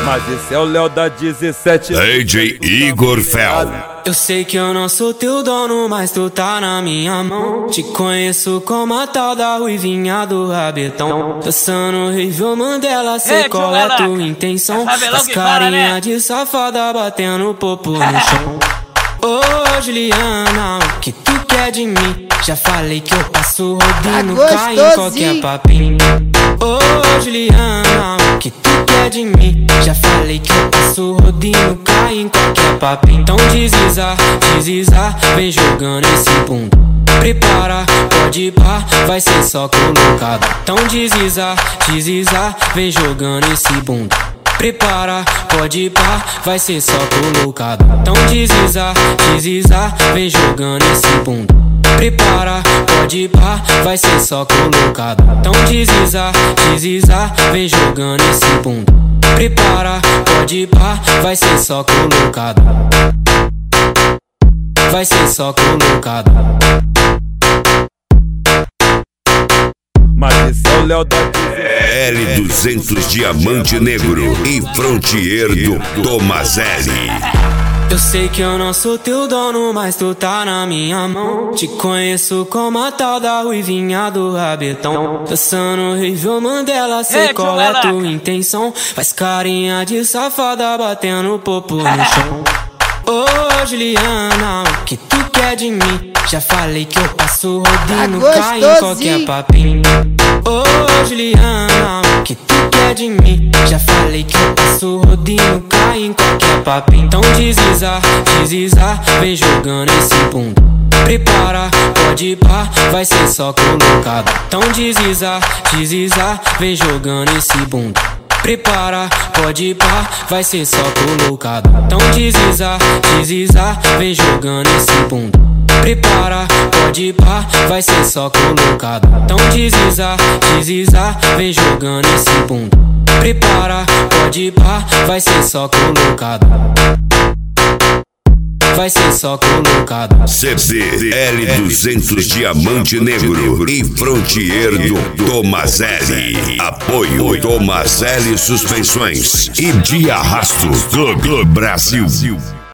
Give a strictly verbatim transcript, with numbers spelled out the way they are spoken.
Mas esse é o Léo da dezessete. D J Igor Fel. Eu sei que eu não sou teu dono, mas tu tá na minha mão. Te conheço como a tal da ruivinha do rabetão. Dançando horrível Mandela, sei Ei, qual é a tua intenção. As carinha né? de safada batendo popo no chão. Ô Juliana, o que tu quer de mim? Já falei que eu passo rodinho, tá cai em qualquer papinho. Ô Juliana, o que tu quer de mim? Já falei que eu passo rodinho, cai em qualquer papinho. Então deslizar, deslizar, vem jogando esse bunda. Prepara, pode ir pá, vai ser só colocado. Então deslizar, deslizar, vem jogando esse bunda. Prepara, pode ir pá, vai ser só colocado. Então deslizar, deslizar, vem jogando esse bunda. Prepara, pode ir pá, vai ser só colocado. Então deslizar, deslizar, vem jogando esse bunda. Prepara, pode ir pá, vai ser só colocado. Vai ser só colocado. Mas esse é o Léo da L duzentos Diamante Negro e Frontier do Tomazelli. Eu sei que eu não sou teu dono, mas tu tá na minha mão. Te conheço como a tal da ruivinha do rabetão. Dançando horrível Mandela, sei Ei, qual é a tua intenção. Faz carinha de safada batendo popo no chão. Ô Juliana, o que tu quer de mim? Já falei que eu passo rodinho, tá cai em qualquer papinho. Ô Juliana, o que tu quer de mim? Já falei que eu passo rodinho, cai em qualquer papinho. Então deslizar, deslizar, vem jogando esse bunda. Prepara, pode ir pá, vai ser só colocado. Então deslizar, deslizar, vem jogando esse bunda. Prepara, pode ir pá, vai ser só colocado. Então deslizar, deslizar, vem jogando esse bunda. Prepara, pode ir pá, vai ser só colocado. Então deslizar, deslizar, vem jogando esse bunda. Prepara, pode ir pá, vai ser só colocado. Vai ser só colocado. C B L duzentos Diamante Negro e Frontier do Tomazelli. Apoio Tomazelli Suspensões e de Arrasto Clube Brasil.